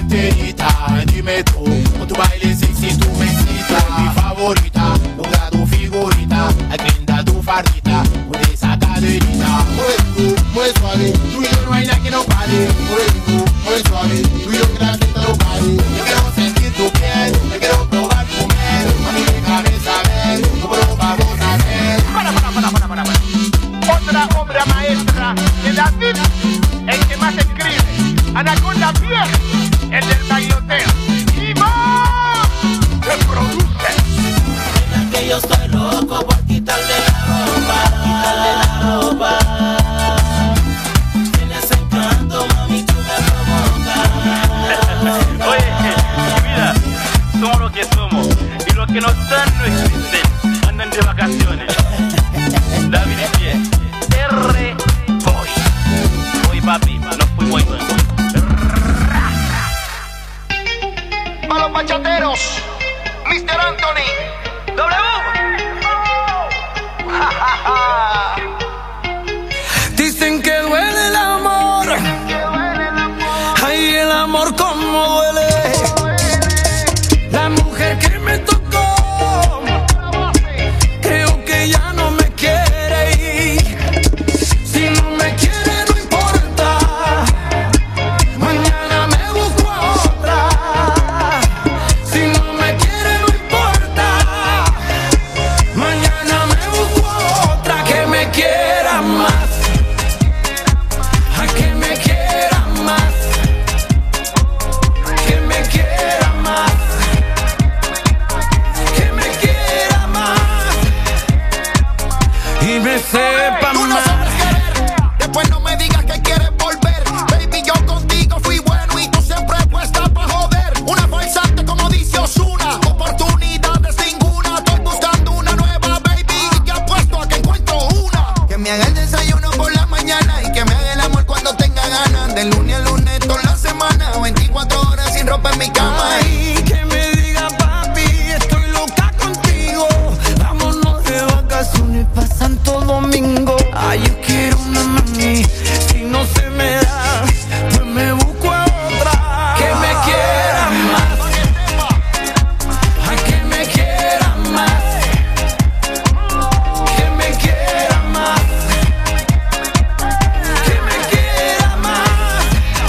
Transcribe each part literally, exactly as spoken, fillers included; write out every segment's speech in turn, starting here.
solterita, dime tú, con tu baile sexy tú me excitas. Mi favorita, logra tu figurita, agrinda tu fardita, con esa caderita. Mueve tú, mueve suave, tú y yo no hay nada que no pare. Mueve tú, mueve suave, tú y yo que la fiesta no pare. Yo quiero sentir tu piel, yo quiero probar tu miel. Mami, déjame saber cómo lo vamos a hacer. Para, para, para, para, para, para. Otra obra maestra de David, el que más escribe. Anaconda Fiel, el del bailoteo. Y más, se produce. Mira que yo estoy loco por quitarle la ropa, quitarle la ropa. Tienes encanto, mami, tú me provocas. Oye, mira, somos lo que somos. Y los que no están no existen. Andan de vacaciones. David y Pie, R. Boy. Hoy papi, nos fuimos muy bien. Para los bachateros, mister Anthony, W. Dicen que duele el amor. Ay, el amor como duele. La mujer que me tocó, creo que ya no me quiere ir. Si no me quiere no importa, mañana me busco a otra. Si no me quiere no importa, mañana me busco a otra que me quiera más. A que me quiera más, que me quiera más, que me quiera más y me sepa Tú no más. sabes querer, después no me digas que quieres volver. Baby, yo contigo fui bueno y tú siempre puesta pa' joder. Una falsante como dice Ozuna, oportunidades ninguna. Estoy buscando una nueva baby y te apuesto a que encuentro una. Que me haga el desayuno por la mañana y que me haga el amor cuando tenga ganas. De lunes a lunes toda la semana, veinticuatro horas sin ropa en mi cama. Ay, que me diga papi, estoy loca contigo. Vámonos de vacaciones pa' Santo Domingo. Ay, yo quiero una mami, si no se me da, pues me busco a otra. Que me quiera más, ay, que me quiera más, que me quiera más, que me quiera más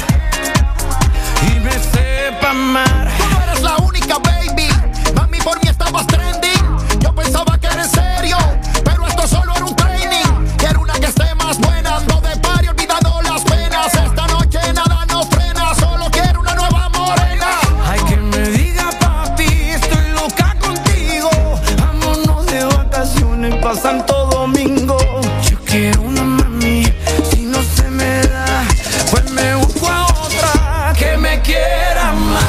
y me sepa amar. Tú no eres la única, baby. Mami, por mí estabas trending. Yo pensaba que era en serio, pero esto solo era un training. Quiero una que esté más buena, ando de party, olvidando las penas. Esta noche nada nos frena, solo quiero una nueva morena. Ay, que me diga papi, estoy loca contigo. Vámonos de vacaciones pa' Santo Domingo. Yo quiero una mami, si no se me da, pues me busco a otra que me quiera más.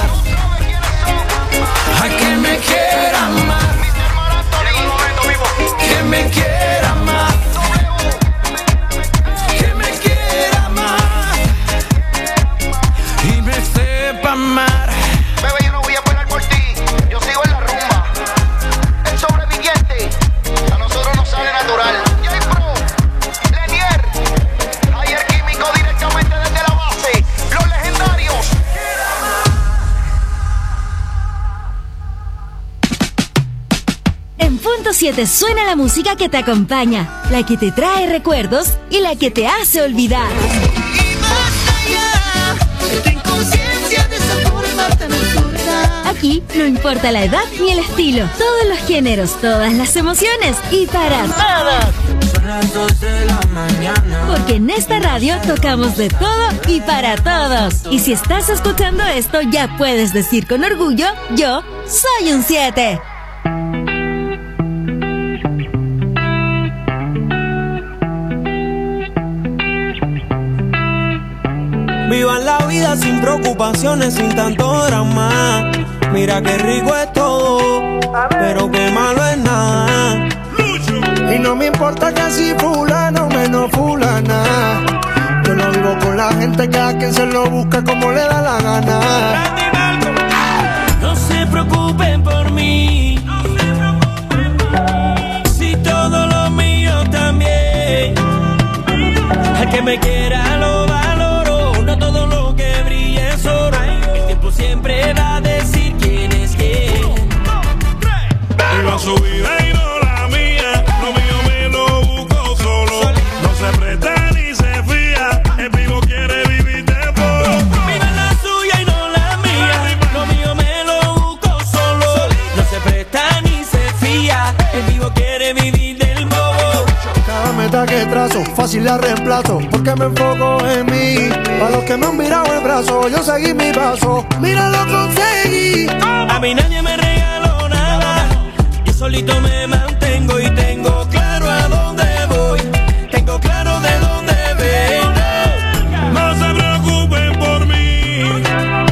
Ay, que me quiera más, que me quiera más, que me quiera más y me sepa amar. Bebé, yo no voy a parar por ti, yo sigo en la rumba. El sobreviviente, a nosotros nos sale natural. J-Pro, Lenier, Ayer Químico directamente desde la base. Los legendarios. En Punto siete suena la música que te acompaña, la que te trae recuerdos y la que te hace olvidar. Y más allá, ten conciencia de esa forma tan absurda. Aquí no importa la edad ni el estilo, todos los géneros, todas las emociones y para todos. Son las dos de la mañana. Porque en esta radio tocamos de todo y para todos. Y si estás escuchando esto, ya puedes decir con orgullo, yo soy un siete. Vivan la vida sin preocupaciones, sin tanto drama. Mira qué rico es todo, pero qué malo es nada. Y no me importa que si fulano menos fulana. Yo no vivo con la gente que a quien se lo busca como le da la gana. No se preocupen por mí, si todo lo mío también. El que me quiera lo valoro, no todo lo que brilla es oro. El tiempo siempre va a decir quién es quién. Viva su vida y no la mía, lo mío me lo busco solo. No se presta ni se fía, el vivo quiere vivir de bobo. Viva la suya y no la mía, lo mío me lo busco solo. No se presta ni se fía, el vivo quiere vivir del bobo. Cada meta que trazo, fácil la reemplazo, porque me enfoco en mí. Para los que me han mirado el brazo, yo seguí mi paso, mira lo conseguí. A mí nadie me regaló nada, yo solito me mantengo y tengo claro a dónde voy, tengo claro de dónde vengo. No se preocupen por mí,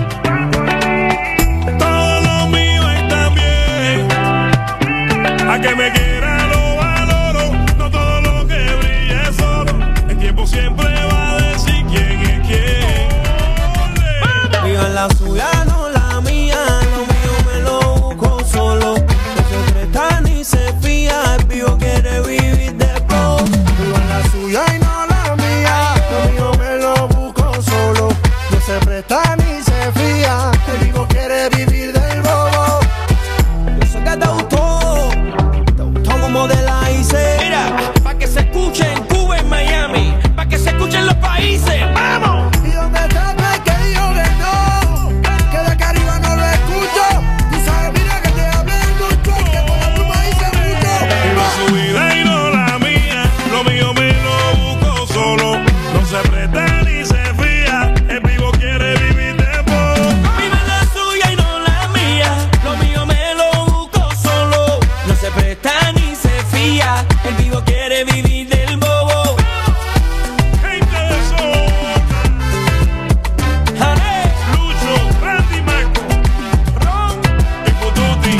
todo lo mío está bien. A que me quiera lo valoro, no todo lo que brilla es oro. El tiempo siempre va a decir quién es quién. Viva la suya, no la mía, lo mío me lo busco solo. No se presta ni se fía, el vivo quiere vivir de flow. Viva la suya y no la mía, lo mío me lo busco solo. No se presta ni se fía, el vivo quiere vivir del bobo. Yo sé que te gustó, te gustó como te la hice. Mira, pa' que se escuche en Cuba, en Miami, pa' que se escuchen los países, ¡vamos! ¿Y dónde está el que dijo que no? Que de acá arriba no lo escucho. Tú sabes, mira que te hablé mucho, que por la pluma hice mucho. Viva su vida y no la mía, lo mío me lo busco solo. No se presta ni se fía, el vivo quiere vivir de bobo. Viva la suya y no la mía, lo mío me lo busco solo. No se presta ni se fía, el vivo quiere vivir del bobo. Gente de zona, ¡Jale! Lucho, Randy Marco, Ron y Pututi.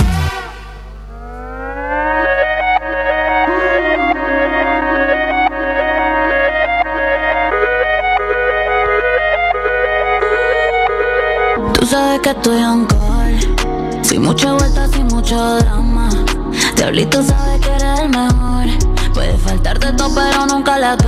Tú sabes que estoy on call, sin mucha vuelta, sin mucho drama. Diablito sabe que eres el mejor. Puede faltarte todo, pero nunca la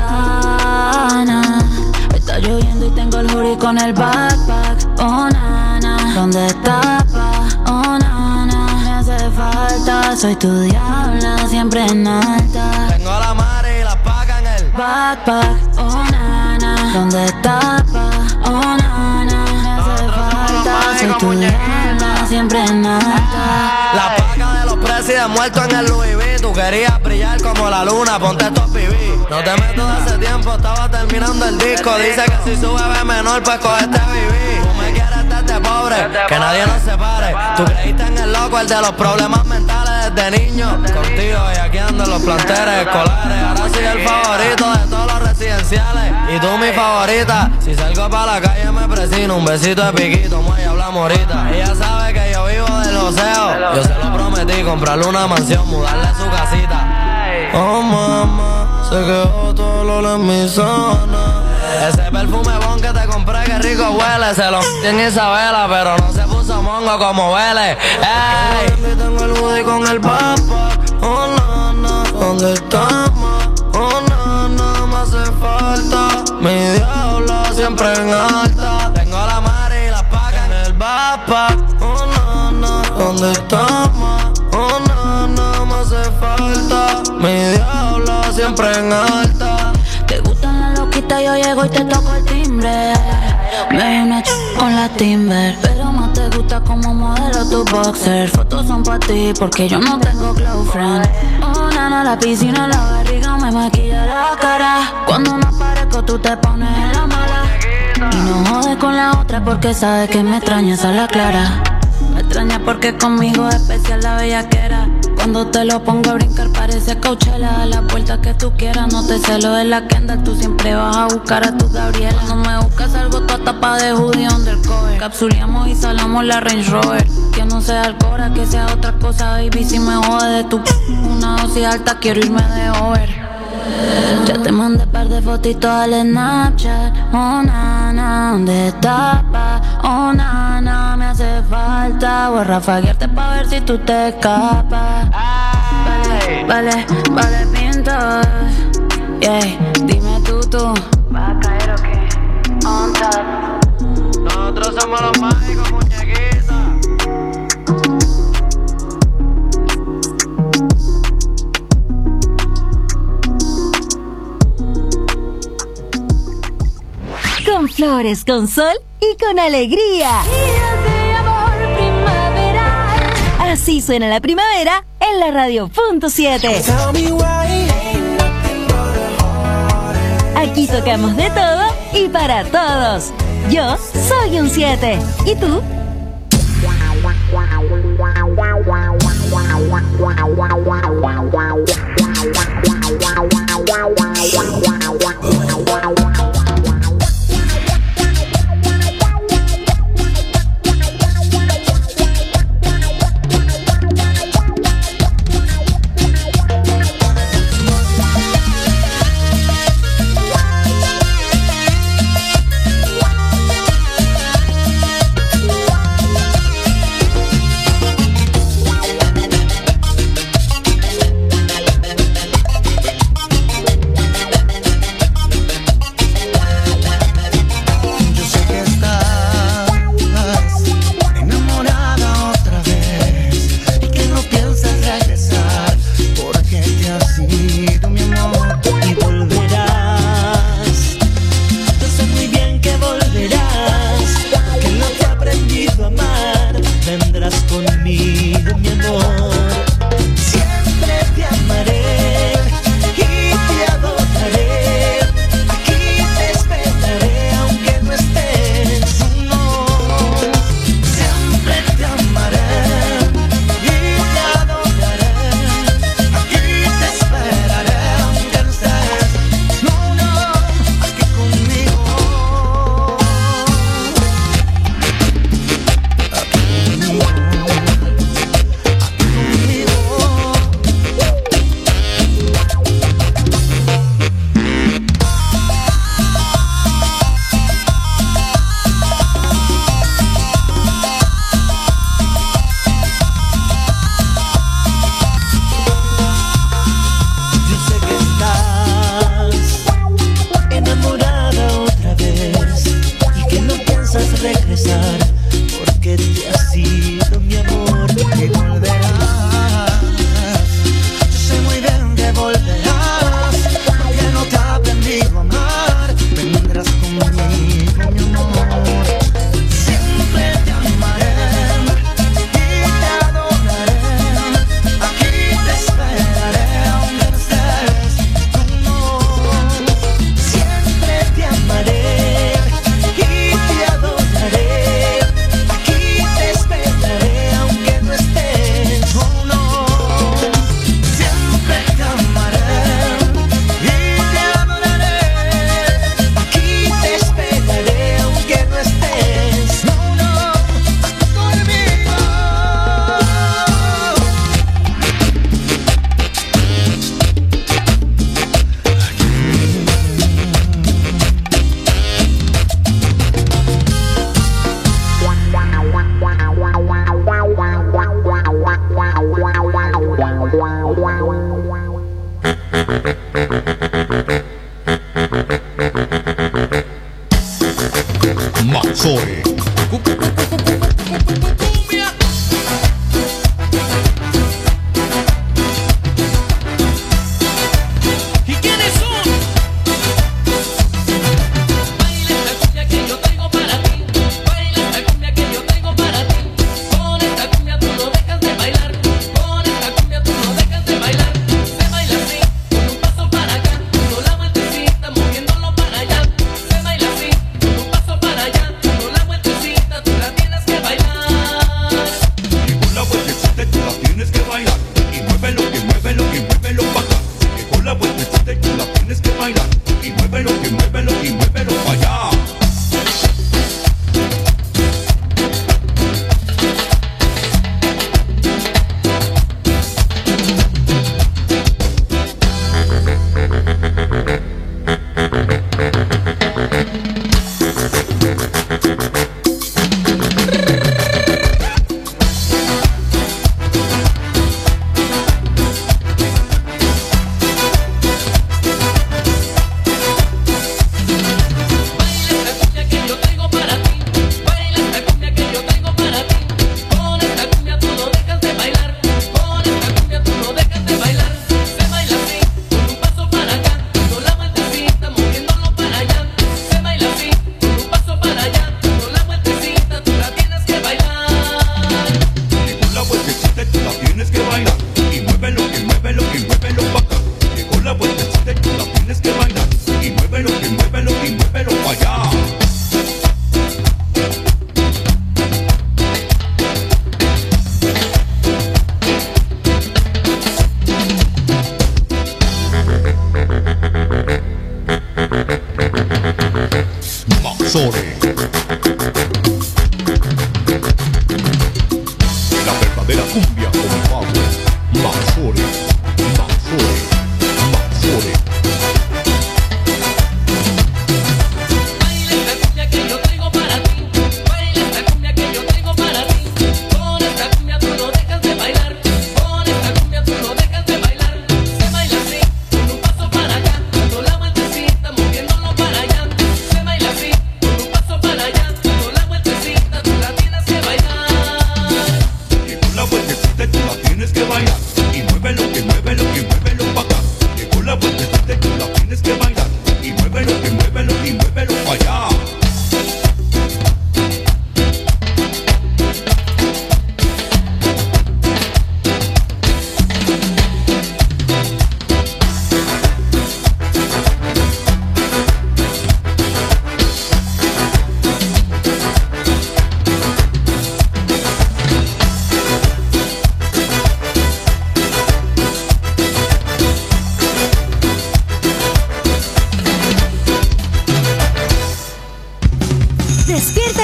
gana. Está lloviendo y tengo el hoodie con el backpack. Oh, nana, ¿dónde está, pa? Oh, nana, me hace falta. Soy tu diabla, siempre en alta. Tengo la madre y la paga en el Backpack, oh, nana, ¿dónde está, pa? Oh, nana, me hace falta. Soy tu diabla, siempre en alta. La paga de los presidentes muertos en el Louis V. Tú querías brillar como la luna, ponte estos pibí. No te meto de hace tiempo, estaba terminando el disco. Dice que si sube B menor, pues coge este viví. Tú me quieres desde pobre, que nadie nos separe. Tú creíste en el loco, el de los problemas mentales desde niño. Contigo y aquí ando en los planteles escolares. Ahora soy el favorito de todos los residenciales. Y tú mi favorita, si salgo para la calle me presino. Un besito de piquito, muy hablamos ahorita. Ella sabe que yo vivo del joseo. Yo se lo prometí, comprarle una mansión, mudarle a su casita. Oh mamá, se quedó todo el olor en mi zona. Ese perfume bon que te compré, que rico huele. Se lo en Isabela, pero no se puso mongo como huele. Ey, tengo el hoodie con el backpack. Oh nana, ¿dónde estamos? Oh nana, me hace falta. Mi diablo siempre en alta. Tengo la madre y la paga en el backpack. Oh nana, ¿dónde estamos? Oh nana, me hace falta. Mi diablo siempre en alta. Te gustan las loquitas, yo llego y te toco el timbre. Me vi una ch con la Timber, pero más te gusta como modelo tu boxer. Fotos son pa' ti porque yo no tengo close friend. Oh nana, la piscina, la barriga me maquilla la cara. Cuando no aparezco tú te pones en la mala. Y no jodes con la otra porque sabes que me extrañas a la clara. Me extraña porque conmigo es especial la bellaquera. Cuando te lo pongo a brincar parece Coachella. A la puerta que tú quieras, no te celo de la Kendall. Tú siempre vas a buscar a tu Gabriela. No me buscas algo, tu tapa de hoodie undercover. Capsuleamos y salamos la Range Rover. Que no sea alcohol, que sea otra cosa, baby. Si me jode de tu p una dosis alta, quiero irme de over. Ya te mandé par de fotitos al Snapchat. Oh nana, ¿dónde estás, pa? Oh nana, me hace falta. Voy a rafaguearte pa' ver si tú te escapas. Vale, vale, vale, pintos. Yeah, dime tú, tú. ¿Vas a caer o qué? On top. Nosotros somos los mágicos. flores con sol y con alegría. Días de amor primaveral. Así suena la primavera en la radio punto siete. Aquí tocamos de todo y para todos. Yo soy un siete. ¿Y tú?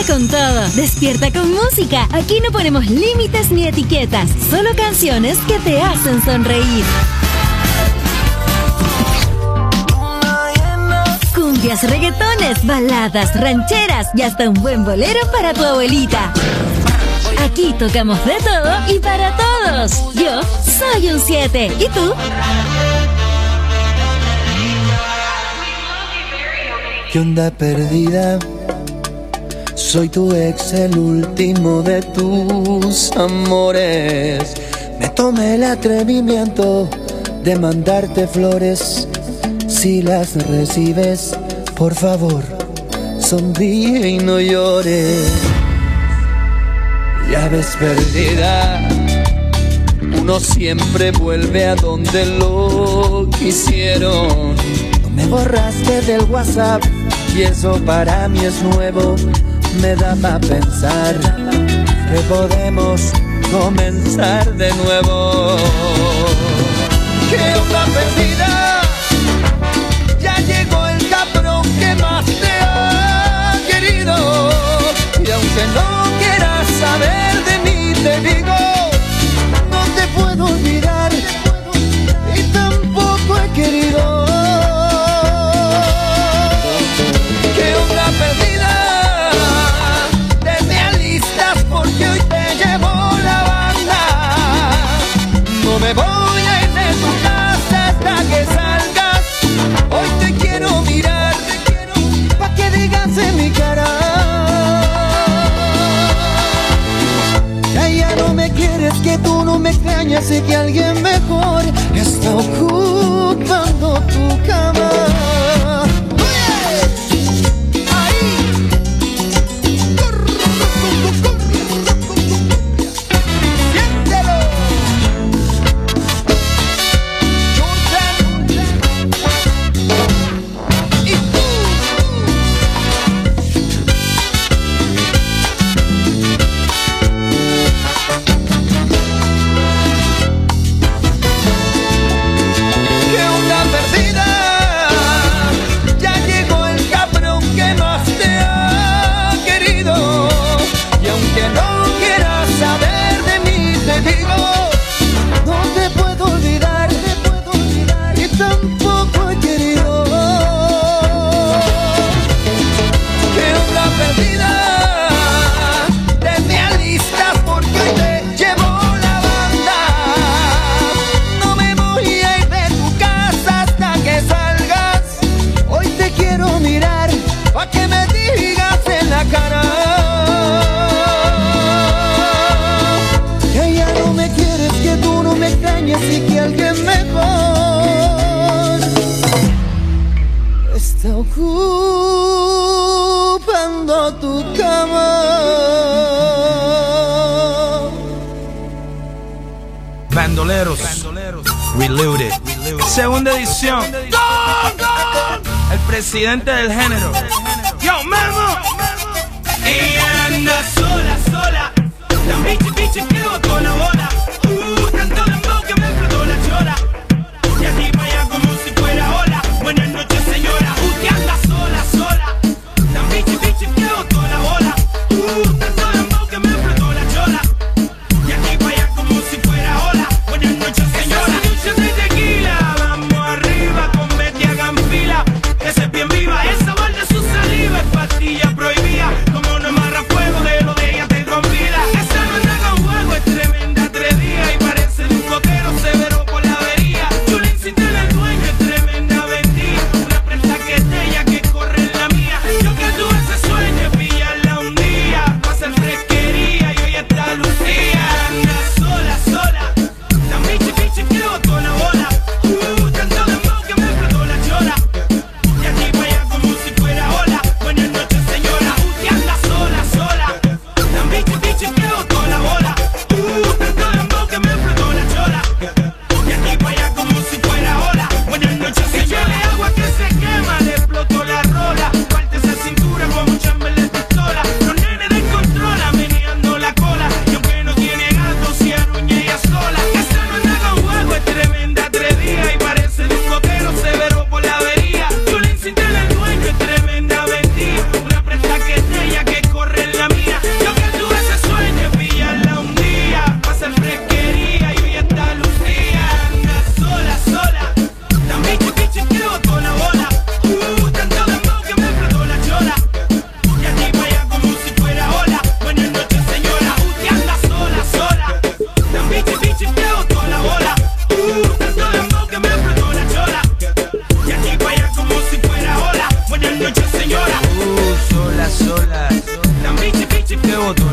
con todo. Despierta con música. Aquí no ponemos límites ni etiquetas. Solo canciones que te hacen sonreír. Cumbias, reggaetones, baladas, rancheras y hasta un buen bolero para tu abuelita. Aquí tocamos de todo y para todos. Yo soy un siete. ¿Y tú? ¿Qué onda perdida? Soy tu ex, el último de tus amores. Me tomé el atrevimiento de mandarte flores. Si las recibes, por favor, sonríe y no llores. Ya ves perdida, uno siempre vuelve a donde lo quisieron. No me borraste del WhatsApp y eso para mí es nuevo. Me da para pensar que podemos comenzar de nuevo. ¿Qué onda perdida? Ya llegó el cabrón que más te ha querido. Y aunque no quieras saber de mí, te digo, no te puedo olvidar y tampoco he querido. ¿Qué onda perdida? Te alistas porque hoy te llevo la banda. No me voy a ir de tu casa hasta que salgas. Hoy te quiero mirar, pa' que digas en mi cara. Ya no me quieres, que tú no me extrañas y que alguien mejor está ocupando tu cama. Y que alguien mejor está ocupando tu cama. Bandoleros, Reloaded, segunda edición. El presidente del género. Yo, Memo. Ella anda sola, sola. La bichi, bichi, quedó con la bola. Uh, tanto dembow que me explotó la chola. Y aquí para allá como si fuera ola. Buenas noches, señora. Usted anda sola, sola. La bichi, bichi, quedó con la bola. Uh, tanto dembow que me explotó la chola. Y aquí para allá como si fuera ola. Buenas noches, señora. Esa noche de tequila. Vamos arriba, con Betty hagan fila. Que se bien viva. Esa balde su saliva es pastilla prohibida. Como no amarra fuego de los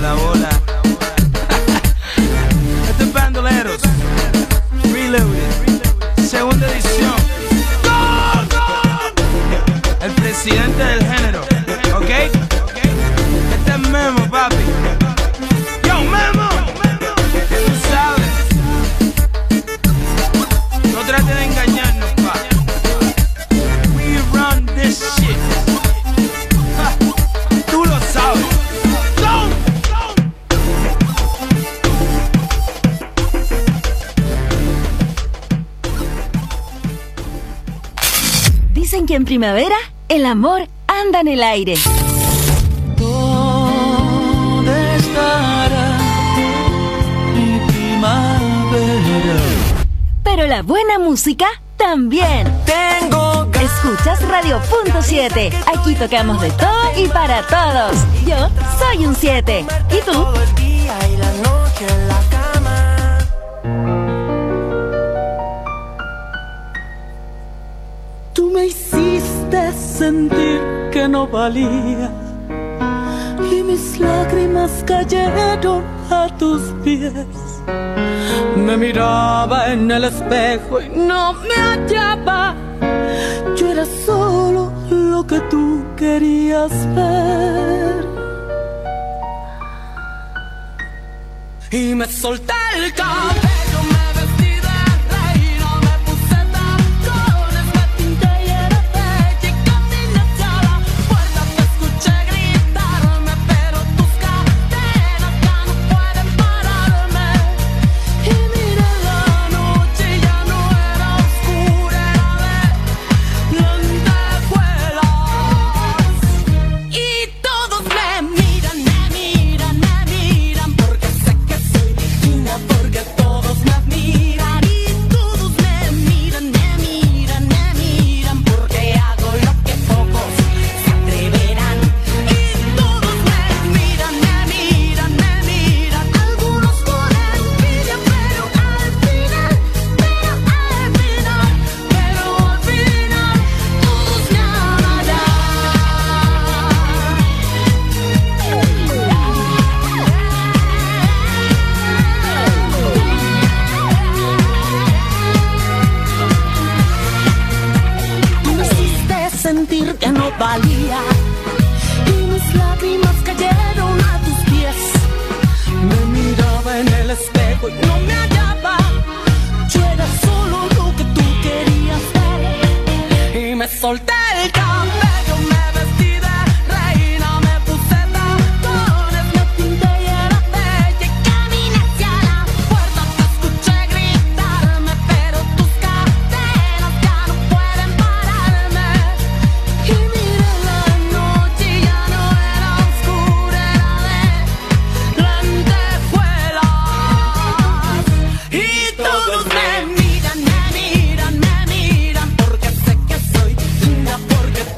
la bola. Este es Bandoleros Reloaded, segunda edición. El presidente del género, ¿ok? Este es Memo, papi. Yo, Memo. Tú sabes. No trates de engañarnos, pa. We run this shit. Ja. Tú lo sabes. Go, go. Dicen que en primavera el amor anda en el aire. ¿Dónde estará mi primavera? Pero la buena música también. Tengo Escuchas Radio Punto siete. Aquí tocamos de todo y para todos. Yo soy un siete. ¿Y tú? todo el día y la noche en la cama. Tú me hiciste sentir que no valía y mis lágrimas cayeron a tus pies. Me miraba en el espejo y no me hallaba. Yo era solo lo que tú querías ver. Y me solté el cabello, me vestí de reina, me puse tacones, me pinté y era bella y caminé hacia la puerta. Te escuché gritarme, pero tus cadenas ya no pueden pararme. Y mira la noche, ya no era oscura, era de lentejuelas. Y todos me miran, me miran, me miran, porque sé que soy linda, porque todos me admiran. Y todos me miran, me miran, me miran, porque hago lo que pocos se atreverán. Y todos me miran, me miran, me miran, algunos con envidia, pero al final, pero al final, pero al final, todos me amarán. Tú me hiciste sentir que no valía y mis lágrimas cayeron a tus pies. Me miraba en el espejo y no me hallaba. Yo era solo lo que tú querías ver. Y me solté el cabello, me vestí de reina, me puse tacones, me pinté y era bella y caminé hacia la puerta. Te escuché gritarme, pero tus cadenas ya no pueden pararme. Y mira la noche, ya no era oscura, era de lentejuelas. Y todos me miran, me miran, me miran, porque sé que soy linda, porque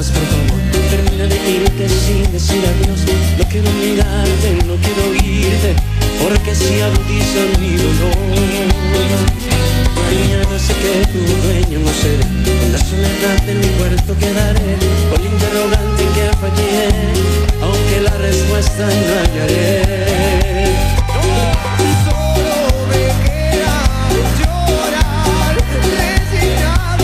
mientras, por favor, termina de irte sin decir adiós. No quiero mirarte, no quiero oírte, porque si agudizan mi dolor. Mañana sé que tu dueño no seré, en la soledad de mi cuarto quedaré, con el interrogante en que fallé, aunque la respuesta no hallaré. Solo me queda llorar, resignado.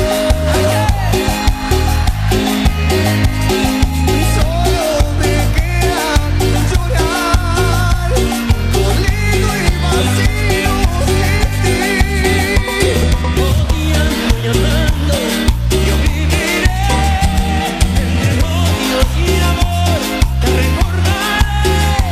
Solo me queda llorar, dolido y vacío sin ti. Odiando y amando, yo viviré entre odios y amor. Te recordaré,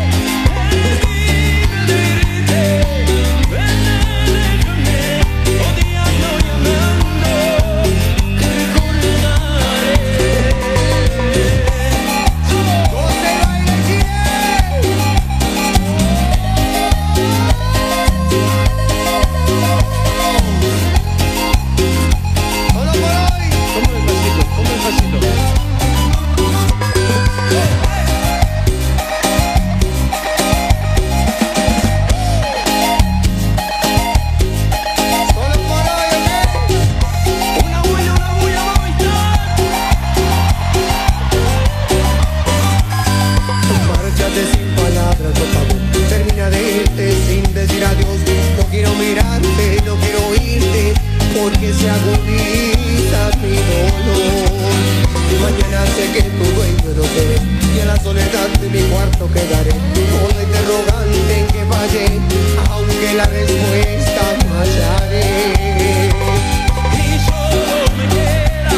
porque se agudiza mi dolor. Y mañana sé que tu dueño no seré, y en la soledad de mi cuarto quedaré, con la interrogante en que fallé, aunque la respuesta no hallaré. Y solo me queda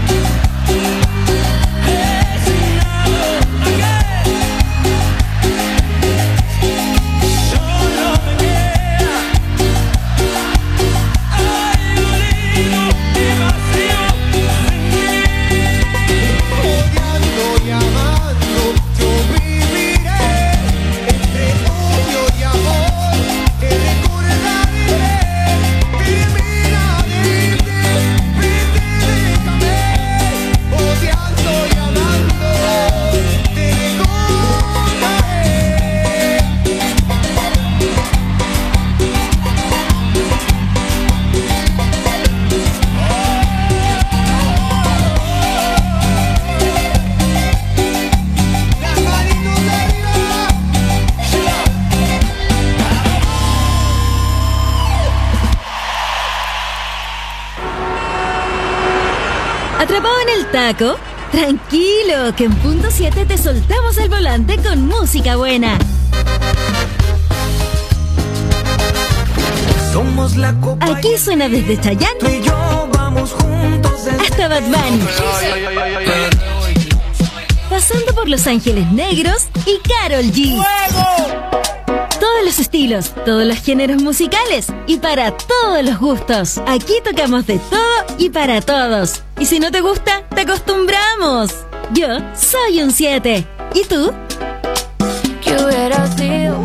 resignado a que solo me queda odiando y amando, yo viviré entre odio y amor. Te recordaré, termina de irte, vete, déjame. Odiando y amando, te recordaré. ¿Atrapado en el taco? Tranquilo, que en punto siete te soltamos el volante con música buena. Somos la copa. Aquí suena desde Chayanne Tú y yo vamos juntos hasta Bad Bunny, pasando por Los Ángeles Negros y Karol G. Todos los estilos, todos los géneros musicales y para todos los gustos. Aquí tocamos de todo y para todos. Y si no te gusta, te acostumbramos. Yo soy un siete. ¿Y tú? ¿Qué hubiera sido?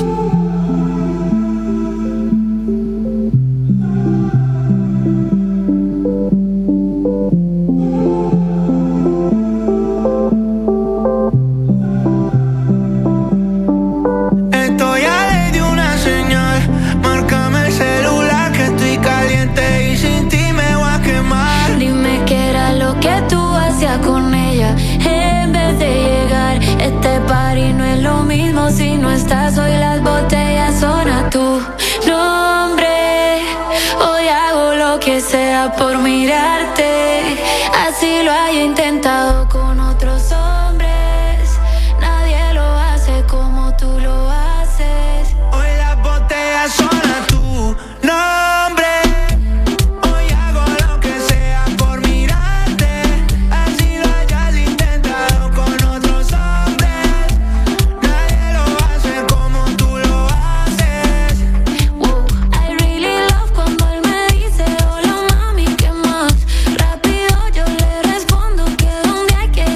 Estoy a ley de una señal, márcame el celular que estoy caliente y sin ti me voy a quemar. Dime qué era lo que tú hacías con ella en vez de llegar. Este party no es lo mismo si no estás. Hoy las botellas son a tu nombre. Hoy hago lo que sea por mirarte. Así lo haya intentado con otros hombres. Nadie lo hace como tú lo haces. Hoy las botellas son a tu nombre. Hoy hago lo que sea por mirarte. Así lo hayas intentado con otros hombres. Nadie lo hace como tú lo haces. Wow, I really love cuando él me dice hola mami, ¿qué más? Rápido yo le respondo que donde hay que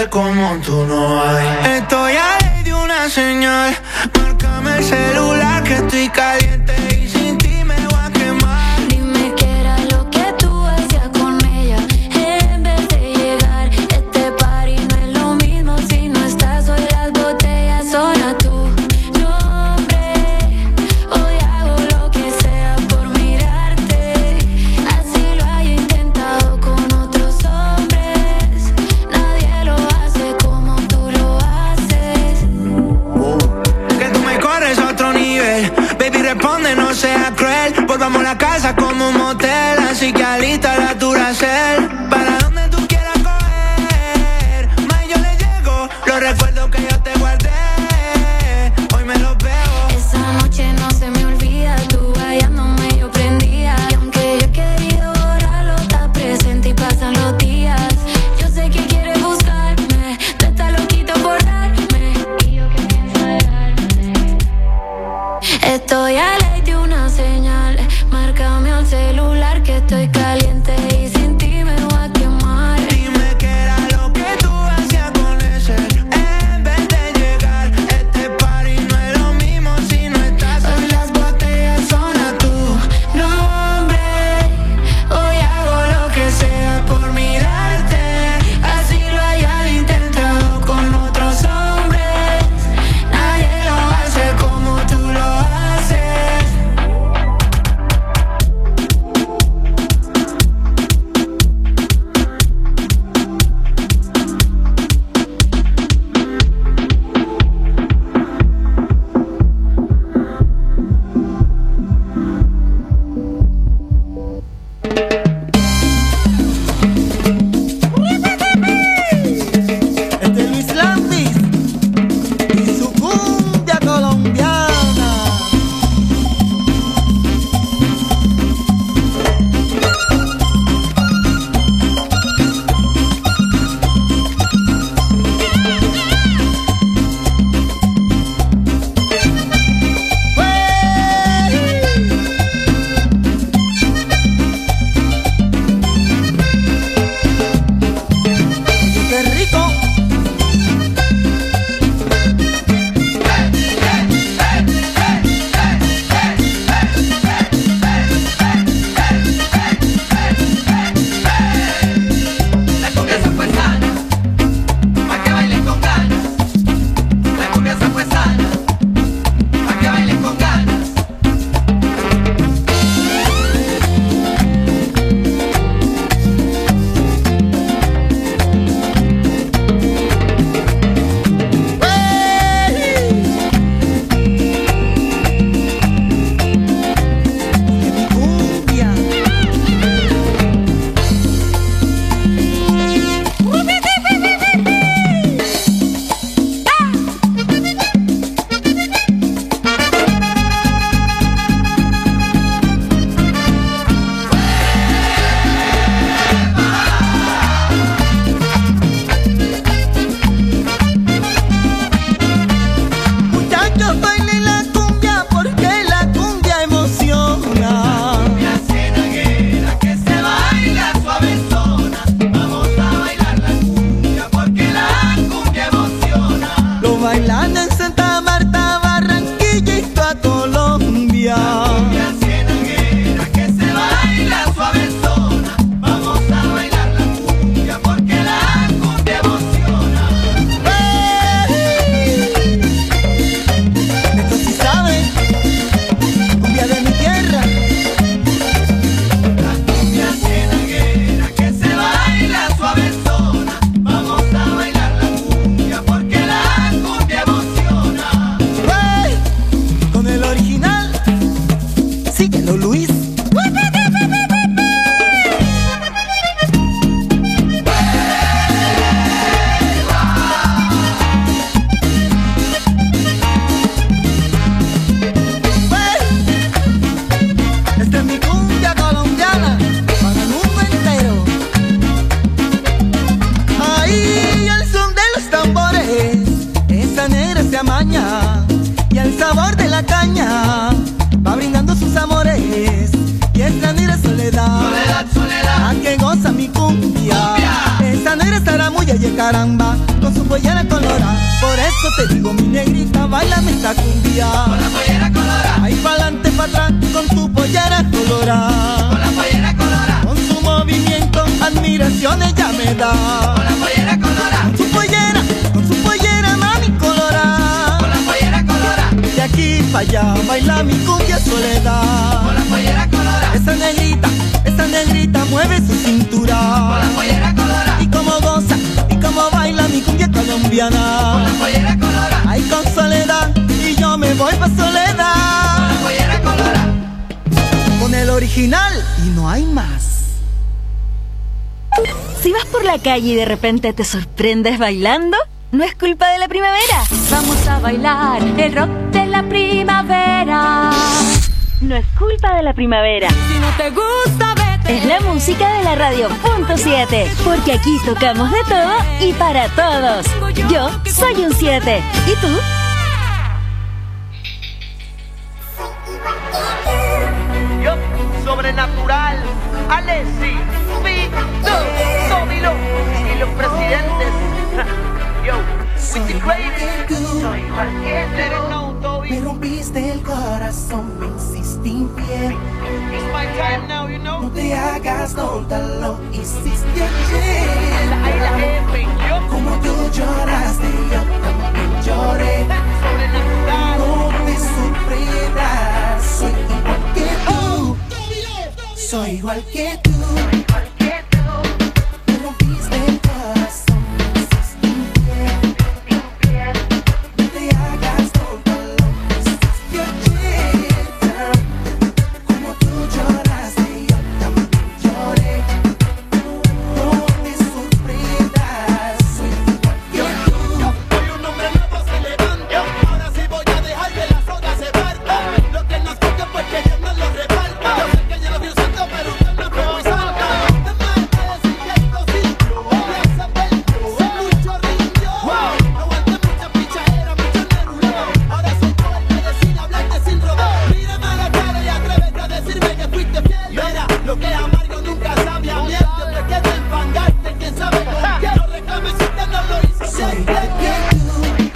como tú no hay. Estoy a ley de una señal. Márcame el celular que estoy caliente y sin ti me voy a quemar. Dime qué era lo que tú hacías con ella en vez de llegar. Este party no es lo mismo si no estás. Hoy las botellas son a tu nombre. Hoy hago lo que sea por mirarte. Así lo haya intentado con otros hombres. Nadie lo hace como tú lo haces. Que tú me corres a otro nivel. Baby, responde, no seas cruel. Volvamos a la casa como un motel. Así que alista la Duracell. Para donde tú quieras coger. Más yo le llego. Los recuerdos que yo te guardé. Hoy me los veo. Esa noche no se me olvida. Tú hallándome yo prendía. Y aunque yo he querido borrarlo, está presente y pasan los días. Yo sé que quieres buscarme. Tú estás loquito por darme. Y yo que pienso darte. Estoy a ley de una señal. Márcame al celular que estoy caliente y sin ti me voy a quemar. Dime qué era lo que tú hacías con ese en vez de llegar. Este party no es lo mismo si no estás. Hoy las botellas son a tu nombre. Hoy hago lo que sea por mirarte. Así lo hayan intentado con otros hombres. Nadie lo hace como tú lo haces. Este es Luis Landis y su cumbia colombiana. ¡Qué rico! La cumbia se fue sana, pa' que bailen con ganas. La cumbia se fue sana, pa' que bailen con ganas. Mi cumbia. Muchachos, bailen la cumbia porque la cumbia emociona. Cumbia cienaguera que se baila suavezona. Vamos a bailar la cumbia porque la cumbia emociona. Lo bailan en Santa Marta, Barranquilla y toda Colombia. Cumbia cienaguera que se baila suavezona. Vamos a bailar la cumbia porque la cumbia emociona. Esto sí sabe, cumbia de mi tierra. La cumbia cienaguera que se baila suavezona. Vamos a bailar la cumbia porque la cumbia emociona. ¡Ey! Con el original, síguelo Luis. Esta es mi cumbia colombiana para el mundo entero. Ahí al son de los tambores, esa negra se amaña y al sabor de la caña va brindando sus amores. Y esa negra soledad, Soledad, soledad. la que goza mi cumbia. Cumbia. Esa negra estará muy y caramba, pollera colorada. Por eso te digo, mi negrita, bailame esta cumbia. Con la pollera colorada. Ahí pa'lante, pa' atrás, con tu pollera colorada. Con la pollera colorada. Con su movimiento, admiración ella me da. Con la pollera colorada. Con su pollera, con su pollera, mami colorada. Con la pollera colorada. De aquí pa' allá, baila mi cumbia soledad. Con la pollera colorada. Esa negrita, esa negrita mueve su cintura. Con la pollera colorada. Y como goza, y como baila mi cumbia colombiana. Con la pollera colorada. Ay, con Soledad, y yo me voy pa' Soledad. Con la pollera colorada. Con el original, y no hay más. Si vas por la calle y de repente te sorprendes bailando, no es culpa de la primavera. Vamos a bailar el rock de la primavera. No es culpa de la primavera. Si no te gusta, vete. Es la música de la radio punto siete, porque aquí tocamos de todo y para todos. Yo soy un siete. ¿Y tú? Yo, sobrenatural, Alessi, Vito, Tomilo y los presidentes. Yo, with the greatest. Soy cualquier no, Toby. Me rompiste el corazón, me hiciste infiel. It's my time now, you know. No te hagas tonta, lo hiciste ayer. La I, la F, yo. Como tú lloraste, yo también lloré. Sobrenatural. No te sufrirás, soy igual que tú. Soy igual que tú. Me rompiste el corazón, me hiciste infiel. No te hagas tonta, lo hiciste ayer. Como tú lloraste, yo también lloré. No te sufrirás, soy igual que tú. Soy un hombre nuevo, se levanta. Ahora sí voy a dejar que las olas se partan. Lo que nos toca pues que Dios nos lo reparta. Yo sé que yo lo vi usando, pero usted no fue muy santa. Es más de decir que esto sí, voy a saber. Se mucho rindió. Aguanté mucha pichadera, mucho neruleo. Ahora soy yo el que decide hablarte sin rodeo. Mírame a la cara y atrévete a decirme que fuiste fiel. Mira, lo que es amargo nunca sabe a miel. Yo te quedé enfangaste, quién sabe con quién. No reclames si usted no lo hizo. Soy igual que tú.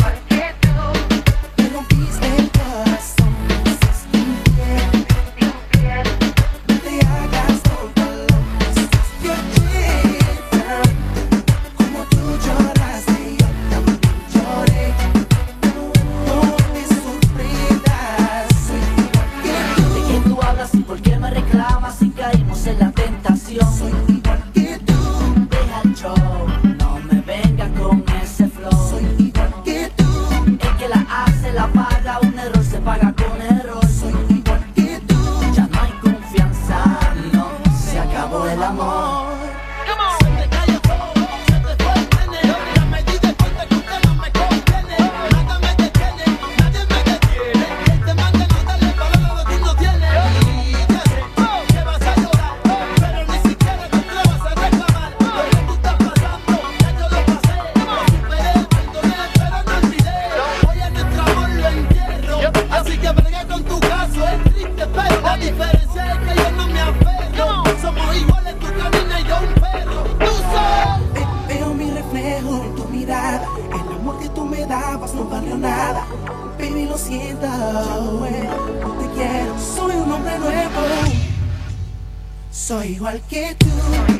Me rompiste el corazón, me hiciste infiel. No te hagas tonta, lo hiciste ayer. Como tú lloraste, yo también lloré. No te sufrirás, soy igual que tú. ¿De quién tú hablas y por qué me reclamas si caímos en la tentación? Soy igual que tú. Deja el show, no me venga con ese flow. Soy igual que tú. El que la hace la paga, un error se paga con error. Soy igual que tú. Ya no hay confianza, no, se acabó el amor. Se te cayó todo, se te fue el nene. Ya me di de cuenta que usted no me conviene. Nada me detiene, nadie me detiene. Él te manda no darle valor a lo que no tiene. Y ya sé que vas a llorar, pero ni siquiera tú te vas a reclamar. Lo que tú estás pasando, ya yo lo pasé. Lo superé, perdoné, pero no olvidé. Hoy en nuestro amor lo entierro. Así que brega con tu caso, es triste, pero la diferencia es que yo no me aferro. Somos iguales, tú caminas y yo un perro. Tú sabes. Ve- Veo mi reflejo en tu mirada. El amor que tú me dabas no valió nada. Baby, lo siento, no te quiero. Soy un hombre nuevo. Soy igual que tú.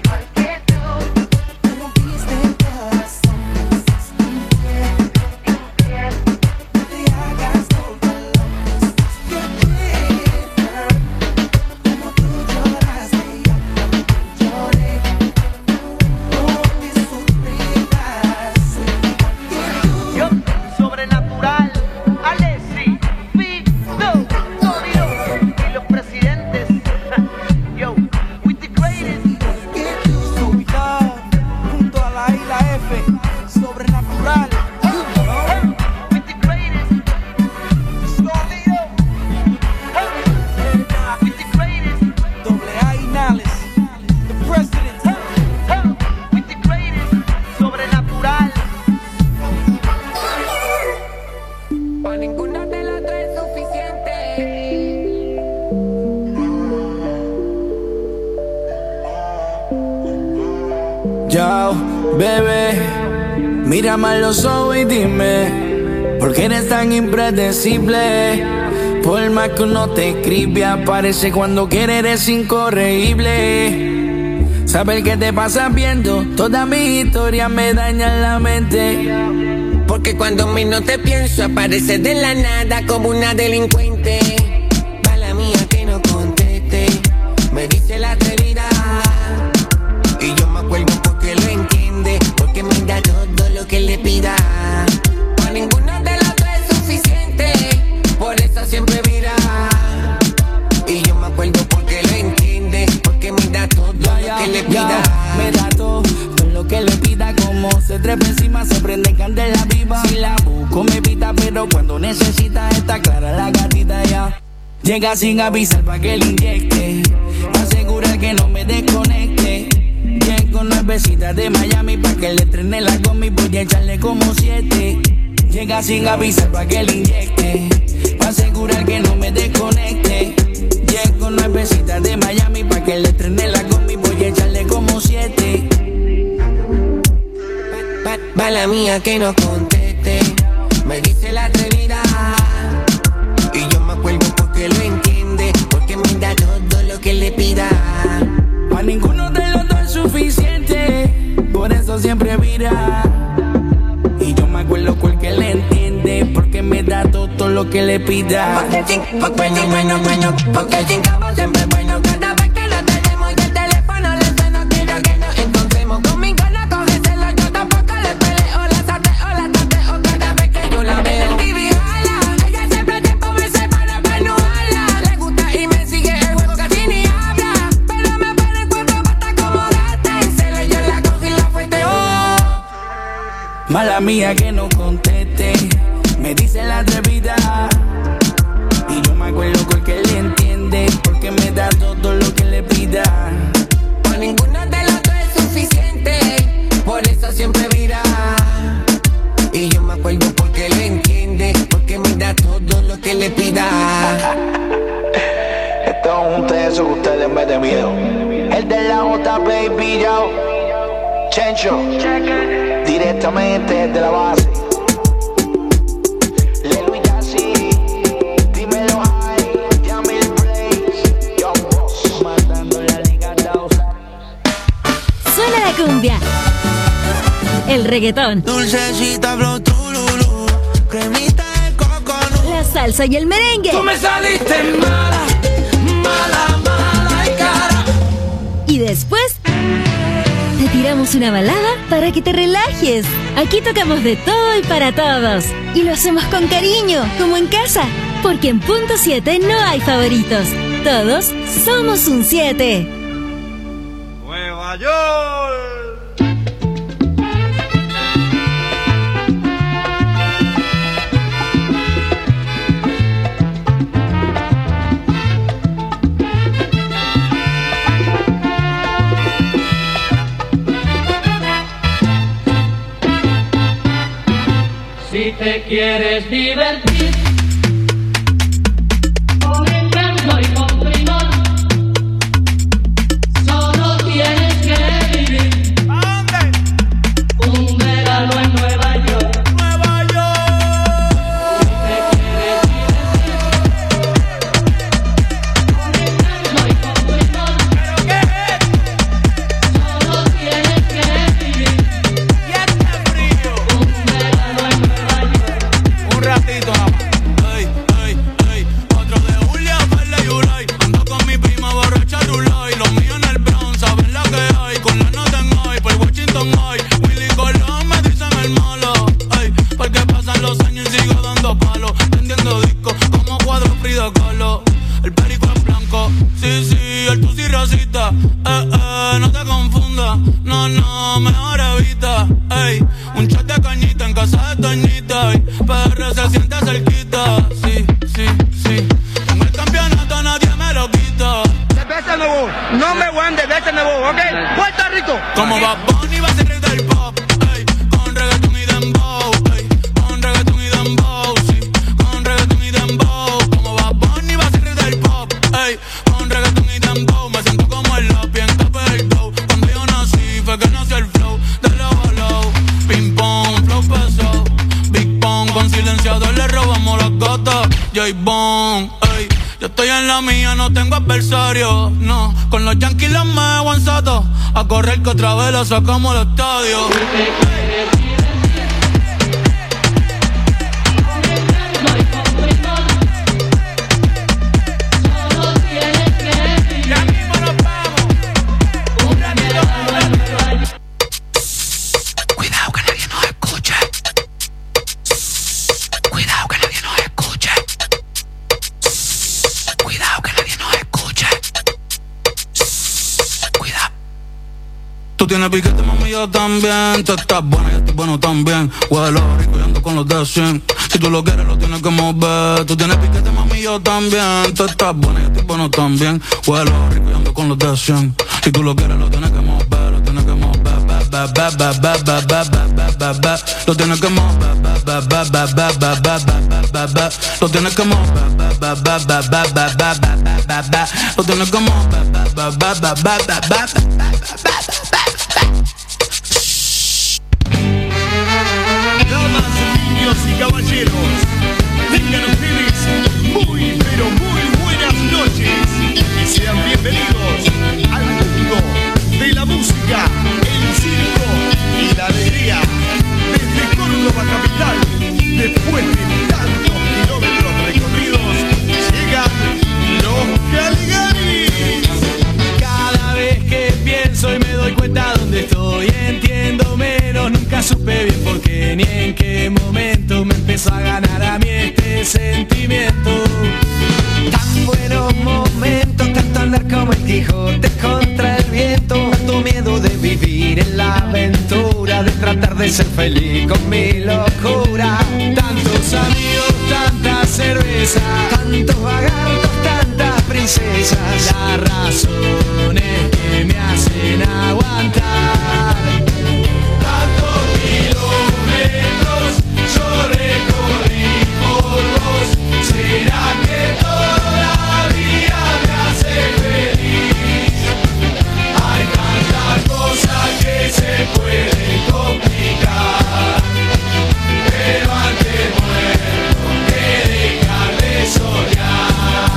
Me rompiste el corazón, me hiciste infiel. No te hagas tonta, lo hiciste ayer. Como tú lloraste, yo también lloré. No te sufrirás, soy igual que tú. Yo, sobrenatural, Alessi, Vito, Tomilo y los presidentes. Yo, with the greatest. Ubicado junto a la I, la F, sobrenatural. With the greatest. Tomilo. With the greatest. Doble A y Nales, the president. With the greatest. Sobrenatural. Pa' ninguna de las tres es suficiente. Yo, bebé, Mírame a los ojos y dime, ¿por qué eres tan impredecible? Por más que uno te escribe, aparece cuando quiere, eres incorregible. Saber qué te pasa viendo, todas mis historias me dañan la mente. Porque cuando menos te pienso, apareces de la nada como una delincuente. Mala mía que no conteste, me dice la atrevida. Y yo me acuerdo porque lo entiende, porque me da todo lo que le pida. Para ninguno de los dos es suficiente, por eso siempre vira. Y yo me acuerdo porque lo entiende, porque me da todo ya, lo que le pida. Ya, me da todo, todo lo que le pida. Como se trepa encima, se prende candela viva. Si la busco me pita, pero cuando necesita está clara la gatita ya. Llega sin avisar pa' que le inyecte, asegura que no me desconecte. Llego nuevecita de Miami pa' que le trene la combi, voy a echarle como siete. Llega sin avisar pa' que le inyecte, pa' asegurar que no me desconecte. Llego nuevecita de Miami pa' que le trene la combi, voy a echarle como siete. Mala mía que no conteste, me dice la atrevida. Y yo me acuerdo porque lo entiende, porque me da todo lo que le pida. Pa' ninguno de los dos es suficiente, por eso siempre vira. Y yo me acuerdo porque le entiende, porque me da todo lo que le pida. Porque sin, porque bueno, bueno, bueno, porque sin cabo siempre es bueno. Cada vez que lo tenemos y el teléfono le suena, quiero que nos encontremos. Conmigo no coge celo, yo tampoco le peleo. La sateo, la tateo cada vez que yo la veo. Y viala, ella siempre tiempo me separa para no hablar. Le gusta y me sigue el juego, casi ni habla. Pero me pone el cuerpo hasta como gata. Y celo yo la cojo y la fuerte, oh. Mala mía que no conteste, me dice la atrevida. Y yo me acuerdo porque le entiende, porque me da todo lo que le pida. Para ninguno de los dos es suficiente, por eso siempre vira. Y yo me acuerdo porque le entiende, porque me da todo lo que le pida. Esto es un teso que ustedes les mete miedo. El de la J, baby, yo. Chencho, directamente desde la base. Lelo y Yassi, dímelo high, Yamil Blaze, Young Boss, matando la liga dos. Suena la cumbia, el reggaetón, dulcecita, flow, tululu, cremita de coconut, la salsa y el merengue. Tú me saliste mala, mala, mala y cara. Y después te tiramos una balada para que te relajes. Aquí tocamos de todo y para todos. Y lo hacemos con cariño, como en casa. Porque en Punto siete no hay favoritos. Todos somos un siete. Nueva York. Si te quieres divertir con encanto y con primor, solo tienes que vivir un verano en Nueva York. Nueva York. Si te quieres divertir con encanto y con primor, solo tienes que vivir Y este frío. un verano en Nueva York. Un ratito nada más. Ey, ey, ey. cuatro de julio, Verde y Ulay. Ando con mi prima borracha Rulay. Los míos en el Bronx, saben lo que hay. Con la nota en hoy, por Washington hoy. Willy Colón me dicen el malo. Ey, porque pasan los años y sigo dando palos. Vendiendo discos como cuadro Frida Kahlo. El perico es blanco, sí, sí, el tusi racista. Eh, eh, no te confundas. No, no, mejor evita. Ey, un chat de cañita en casa de Toñita. P R se siente cerquita. Sí, sí, sí. Con el campeonato nadie me lo quita. Desde nuevo, no me van desde nuevo, ¿ok? Puerto Rico. Como Bad Bunny va a ser rey del pop. Ey, con reggaeton y dembow. Ey, con reggaeton y dembow. Sí, con reggaeton y dembow. Como Bad Bunny va a ser rey del pop. Ey, con reggaeton y dembow. Me siento como el lápiz en Capel Dow. Cuando yo nací fue que nació el flow de los low. Ping pong. estoy en la mía, no tengo adversario. No, con los yankees los me aguanzato. A correr que otra vez la sacamos al estadio. Tú tienes piquete, mami, yo también. Tú estás buena, yo estoy bueno también. Huele rico y ando con los de cien. Si tú lo quieres, lo tienes que mover. Tú tienes piquete, mami, yo también. Tú estás buena, yo estoy bueno también. Huele rico y ando con los de cien. Si tú lo quieres, lo tienes que mover. Lo tienes que mover. Ba, ba, ba, ba, ba, ba, ba, ba, ba, ba. Lo tienes que mover. Ba, ba, ba, ba, ba, ba, ba, ba, ba, ba. Lo tienes que mover. Ba, ba, ba, ba, ba, ba, ba, ba, ba, ba. Lo tienes que mover. Ba, ba, ba, ba, ba, ba, ba, ba. Niños y caballeros, tengan ustedes muy, pero muy buenas noches y sean bienvenidos al mundo de la música, el circo y la alegría. Desde Córdoba capital, después de tantos kilómetros recorridos, llegan los Caligaris. Cada vez que pienso y me doy cuenta dónde estoy, entiendo menos, nunca supe bien por qué ni en qué momento me empezó a ganar a mí este sentimiento. Tan buenos momentos, tanto andar como el Quijote contra el viento, tanto miedo de vivir en la aventura, de tratar de ser feliz con mi locura. Tantos amigos, tanta cerveza, tantos vagartos, tantas princesas, las razones que me hacen aguantar. Tantos kilómetros yo recorrí por vos, ¿será que todavía me hace feliz? Hay tantas cosas que se pueden complicar, pero antes muerto que dejar de soñar.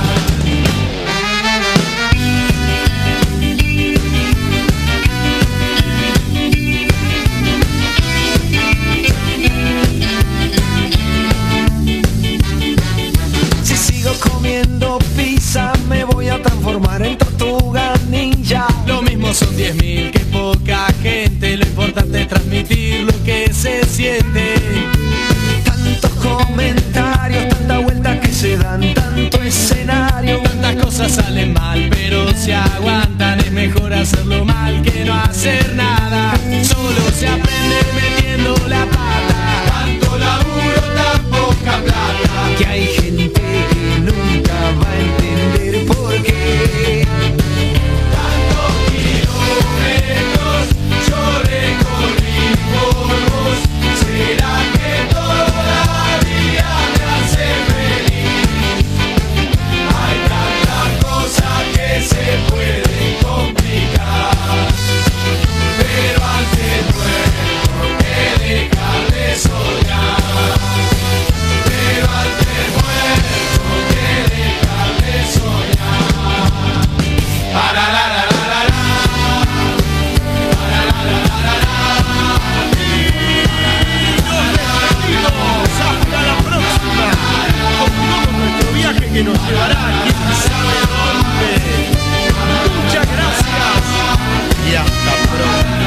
Comiendo pizza me voy a transformar en tortuga ninja. Lo mismo son diez mil que poca gente, lo importante es transmitir lo que se siente. Tantos comentarios, tanta vuelta que se dan, tanto escenario. Tantas cosas salen mal, pero se aguantan, es mejor hacerlo mal que no hacer nada. Solo se aprende metiendo la pata, tanto laburo, tan poca plata. Que hay gente que nunca va a entender por qué. Tantos kilómetros yo recorrí por vos, ¿será que todavía me hace feliz? Hay tantas cosas que se pueden complicar, pero antes muerto que dejar de soñar. Pero antes muerto que dejar de soñar. Para la la la la la. Para la la la la la. Hasta la próxima. Continuamos nuestro viaje que nos llevará a quién sabe dónde. Muchas gracias y hasta pronto.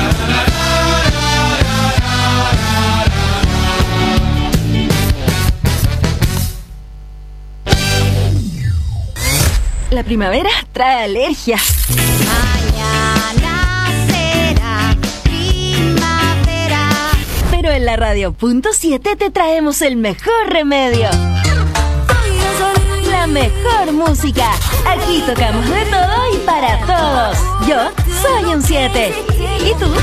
La primavera trae alergia. Mañana será primavera. Pero en la radio punto siete te traemos el mejor remedio. La mejor música. Aquí tocamos de todo y para todos. Yo soy un siete. ¿Y tú?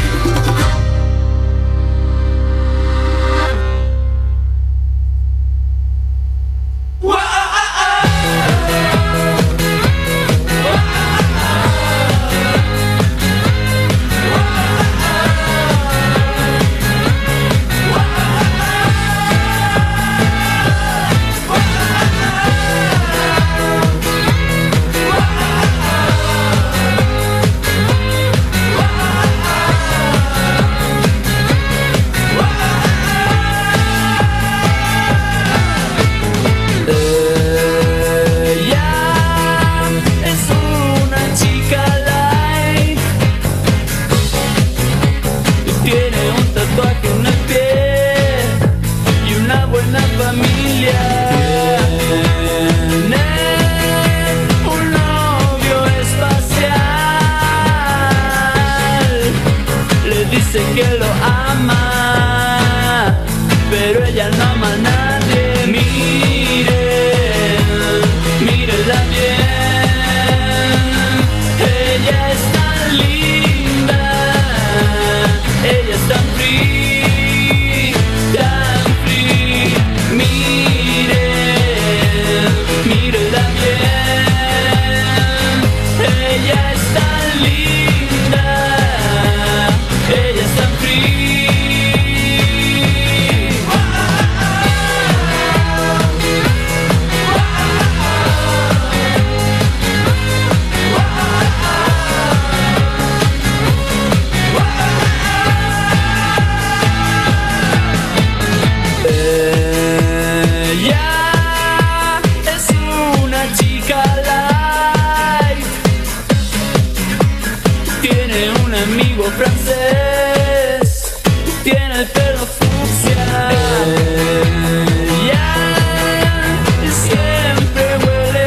francés, tiene el pelo fucsia. Ella siempre huele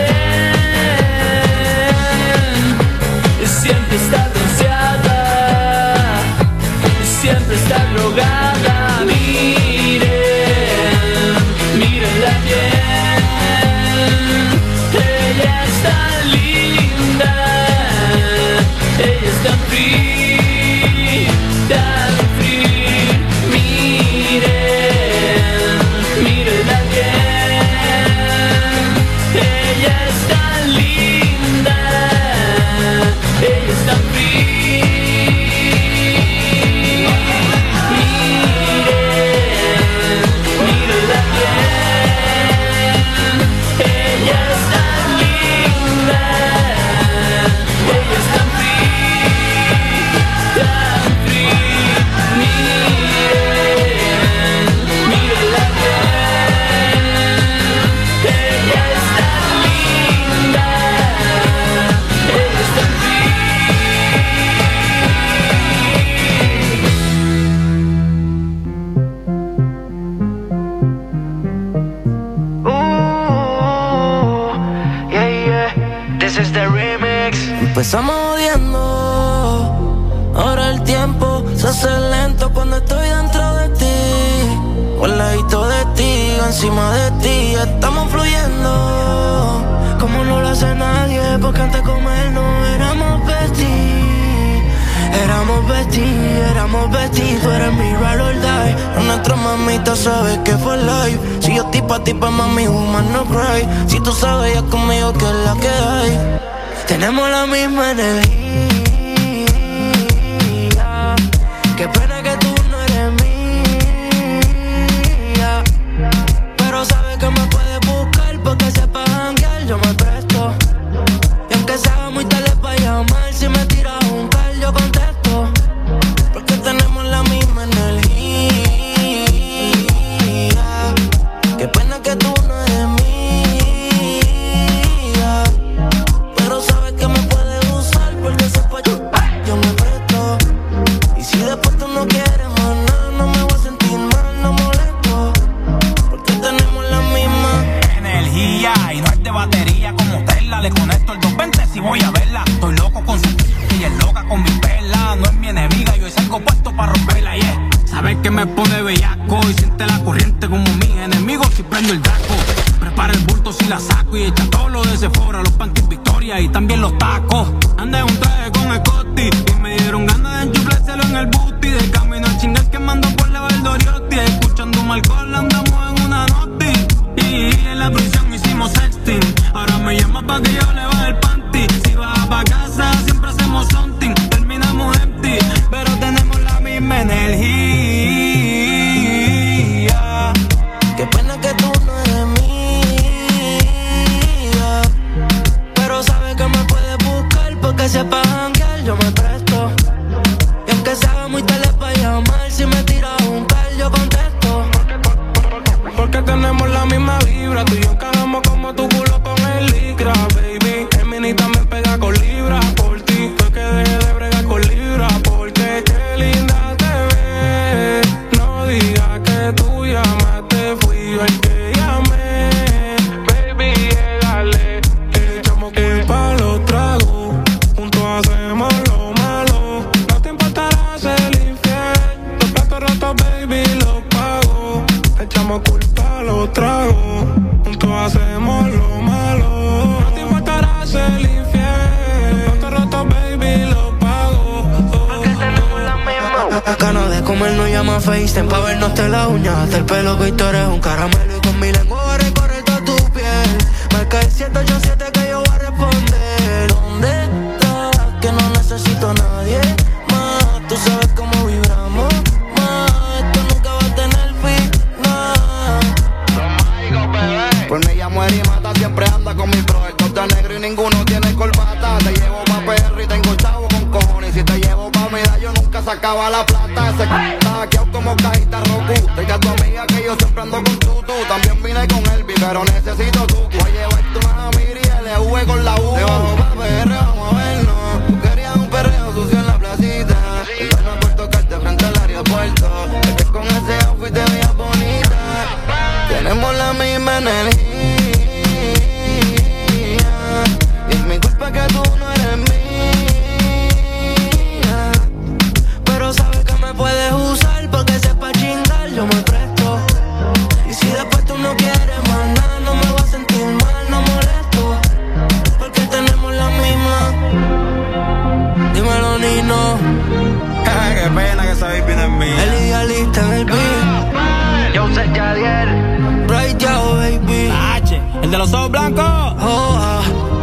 bien, siempre está bronceada, siempre está drogada. Miren, mírenla bien, ella es tan linda, ella es tan free, tan free. Miren, mírenla bien, ella es tan linda, ella es tan free. Empezamos odiando, ahora el tiempo se hace lento cuando estoy dentro de ti. O al ladito de ti, encima de ti, estamos fluyendo como no lo hace nadie, porque antes de comer no éramos besties. Éramos besties, éramos besties, tú eres mi ride or die. Nuestra mamita sabe que fue live. Si yo estoy pa' ti, pa' mami, woman no cry. Si tú sabes ya conmigo que es la que hay. Tenemos la misma energía. Qué pena que tú no eres mía, pero sabes que me puedes buscar porque sepas janguear, yo me presto. Y aunque sea muy tarde para llamar, si me tiras un call yo contesto, porque tenemos la misma energía. Qué pena que tú no eres mía, porque sepa yo, yo me presto. Y si después tú no quieres más nada, no me voy a sentir mal, no molesto, porque tenemos la misma energía. Y no es de batería como Tesla. Le conecto el doscientos veinte si voy a verla. Estoy loco con su y es loca con mi perla. No es mi enemiga, yo salgo puesto para romperla, yeah. Sabes que me pone bellaco y siente la corriente como mis enemigos si prendo el daco. Prepara el bulto si la saco y echa todo lo de Sephora, los panties Victoria y también los tacos. Andé un traje con el Scotty y me dieron ganas de enchuflárselo en el booty. De camino al chingar que mando por la Valdoriotti, escuchando un alcohol andamos en una noti. Y en la prisión hicimos sexting, ahora me llama pa' que yo le baje el panty. Si vas pa' casa siempre hacemos something, terminamos empty, pero tenemos la misma energía. Qué pena que tú no eres mía, pero sabes que me puedes buscar porque sepa janguear, yo me presto. Y aunque sea muy tarde para llamar, si me tiras un call yo contesto, porque tenemos la misma vibra. Tú y yo encajamos como tu culo con el licra, baby. El mini también pega con libra. Por ti fue que dejé de bregar con libra, porque qué linda te ves. No digas que tú llamaste, fui yo el que llamé. Baby, llegale, que echamos culpa a los tragos, juntos hacemos lo malo. No te importará ser infiel, los platos rotos, baby, los pago. Echamos culpa a los tragos, juntos hacemos lo malo. No te importará ser infiel, los platos rotos, baby, los pago. Porque tenemos la misma. Ganas de comer no llama FaceTime pa' vernos de la uña hasta el pelo, que tú eres un caramelo. Y con mi lengua voy a recorrer toda tu piel. Marca el siete ocho siete que yo voy a responder. ¿Dónde estás? Que no necesito a nadie más. Tú sabes cómo vibramos más. Esto nunca va a tener final. Pues me llamo Eri Mata, siempre anda con mi bro. El top de negro y ninguno tiene corbata. Te llevo pa' P R y tengo chavo con cojones. Y si te llevo pa' medallo nunca sacaba la plata. Ese c*** está hackeado como cajita Roku. Diga a tu amiga que yo siempre ando con tutu. También vine con Elvi, pero necesito tu.